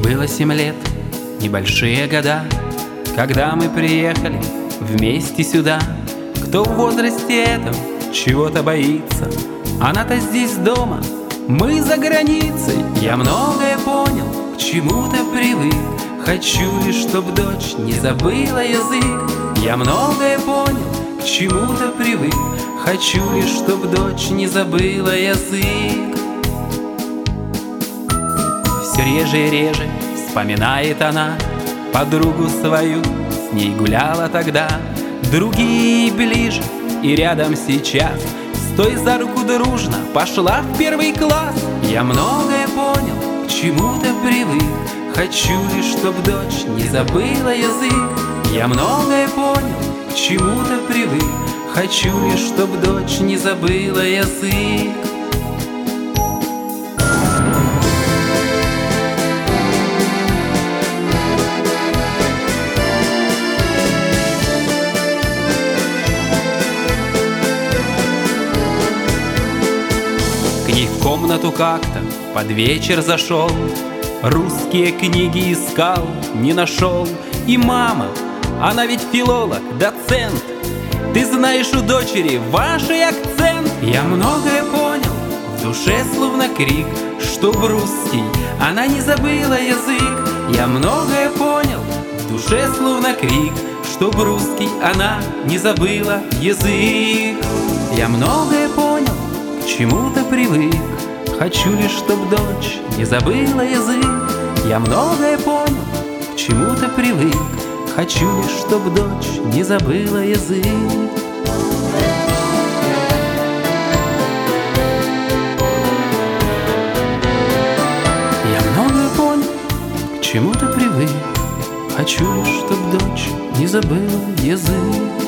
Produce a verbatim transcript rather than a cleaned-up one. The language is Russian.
было семь лет, небольшие года, когда мы приехали вместе сюда. Кто в возрасте этом чего-то боится, она-то здесь дома, мы за границей. Я многое понял, к чему-то привык, хочу лишь, чтоб дочь не забыла язык. Я многое понял, к чему-то привык, хочу лишь, чтоб дочь не забыла язык. Все реже и реже вспоминает она подругу свою, с ней гуляла тогда. Другие ближе и рядом сейчас, стой за руку дружно, пошла в первый класс. Я многое понял, к чему-то привык, хочу лишь, чтоб дочь не забыла язык. Я многое понял, к чему-то привык, хочу лишь, чтоб дочь не забыла язык. К ней в комнату как-то под вечер зашел, русские книги искал, не нашел. И мама, она ведь филолог, доцент, ты знаешь, у дочери вашей акцент. Я многое понял, в душе словно крик, чтоб русский она не забыла язык. Я многое понял, в душе словно крик, чтоб русский она не забыла язык. Я многое понял, к чему-то привык, хочу лишь, чтоб дочь не забыла язык. Я многое понял, к чему-то привык, хочу лишь, чтоб дочь не забыла язык. Я многое понял, к чему-то привык, хочу лишь, чтоб дочь не забыла язык.